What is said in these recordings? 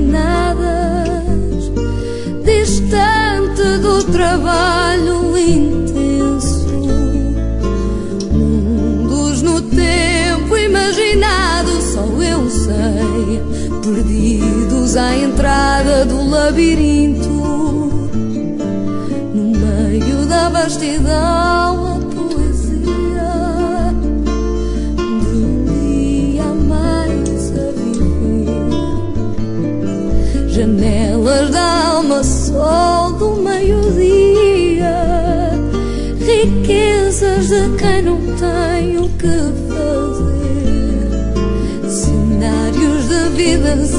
imaginadas, distante do trabalho intenso. Mundos no tempo imaginado, só eu sei, perdidos à entrada do labirinto. No meio da vastidão, a poesia de um dia a mais a viver. Janelas da alma, sol do meio-dia, riquezas de quem não tem o que fazer, cenários de vidas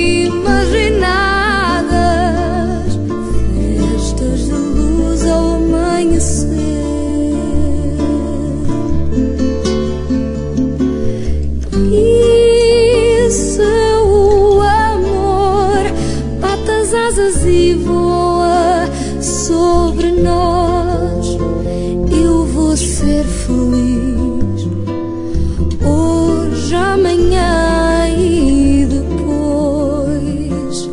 imaginadas, festas de luz ao amanhecer. E se o amor bate as asas e voa sobre nós, eu vou ser feliz hoje, amanhã e depois.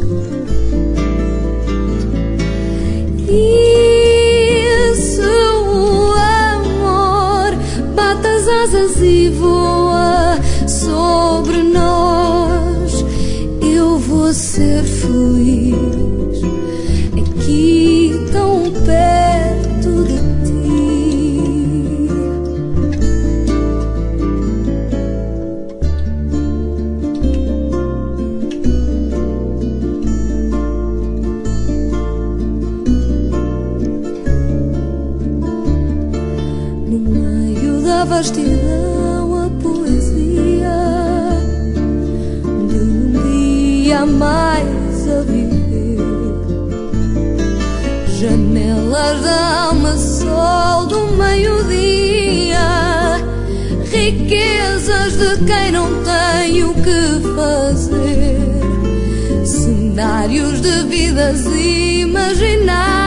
E se o amor bate as asas e voa sobre nós, eu vou ser feliz aqui tão perto de ti. No meio da vastidão, a poesia de um dia a mais a viver. Janelas da alma, sol do meio-dia, riquezas de quem não tem o que fazer, cenários de vidas imaginadas,